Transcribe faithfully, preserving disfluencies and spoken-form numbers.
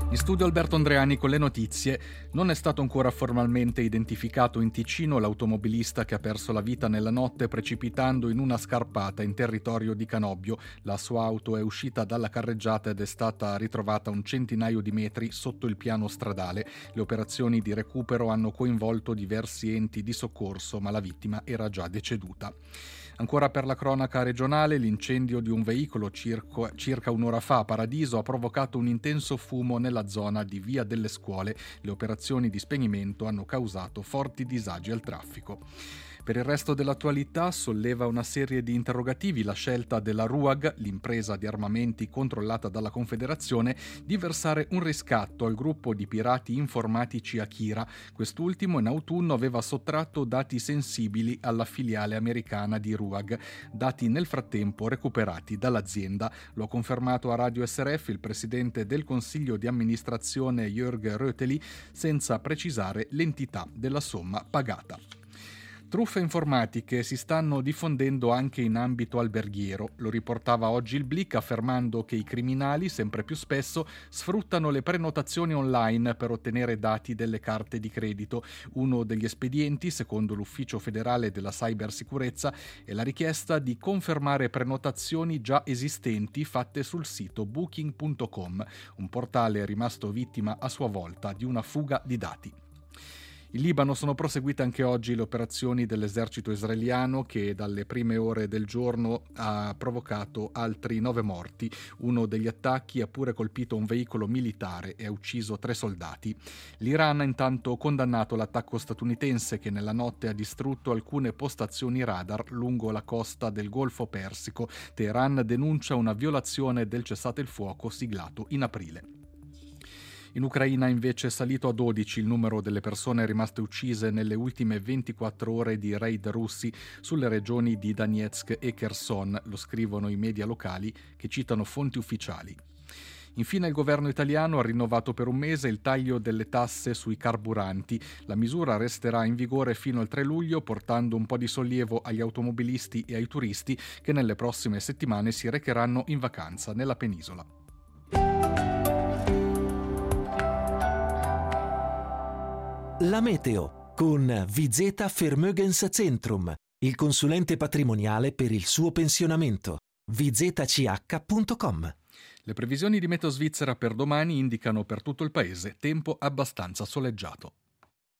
In studio Alberto Andreani con le notizie. Non è stato ancora formalmente identificato in Ticino l'automobilista che ha perso la vita nella notte precipitando in una scarpata in territorio di Canobbio. La sua auto è uscita dalla carreggiata ed è stata ritrovata un centinaio di metri sotto il piano stradale. Le operazioni di recupero hanno coinvolto diversi enti di soccorso, ma la vittima era già deceduta. Ancora per la cronaca regionale, l'incendio di un veicolo circo, circa un'ora fa a Paradiso ha provocato un intenso fumo nella zona di Via delle Scuole. Le operazioni di spegnimento hanno causato forti disagi al traffico. Per il resto dell'attualità solleva una serie di interrogativi la scelta della R U A G, l'impresa di armamenti controllata dalla Confederazione, di versare un riscatto al gruppo di pirati informatici Akira. Quest'ultimo in autunno aveva sottratto dati sensibili alla filiale americana di R U A G, dati nel frattempo recuperati dall'azienda. Lo ha confermato a Radio S R F il presidente del Consiglio di amministrazione Jörg Röteli, senza precisare l'entità della somma pagata. Truffe informatiche si stanno diffondendo anche in ambito alberghiero. Lo riportava oggi il Blick affermando che i criminali sempre più spesso sfruttano le prenotazioni online per ottenere dati delle carte di credito. Uno degli espedienti, secondo l'Ufficio federale della cybersicurezza, è la richiesta di confermare prenotazioni già esistenti fatte sul sito booking punto com, un portale rimasto vittima a sua volta di una fuga di dati. In Libano sono proseguite anche oggi le operazioni dell'esercito israeliano che dalle prime ore del giorno ha provocato altri nove morti. Uno degli attacchi ha pure colpito un veicolo militare e ha ucciso tre soldati. L'Iran ha intanto condannato l'attacco statunitense che nella notte ha distrutto alcune postazioni radar lungo la costa del Golfo Persico. Teheran denuncia una violazione del cessate il fuoco siglato in aprile. In Ucraina invece è salito a dodici il numero delle persone rimaste uccise nelle ultime ventiquattro ore di raid russi sulle regioni di Donetsk e Kherson, lo scrivono i media locali che citano fonti ufficiali. Infine il governo italiano ha rinnovato per un mese il taglio delle tasse sui carburanti. La misura resterà in vigore fino al tre luglio, portando un po' di sollievo agli automobilisti e ai turisti che nelle prossime settimane si recheranno in vacanza nella penisola. La meteo con Vizeta Vermögenszentrum, il consulente patrimoniale per il suo pensionamento. vizetach punto com. Le previsioni di Meteo Svizzera per domani indicano per tutto il paese tempo abbastanza soleggiato.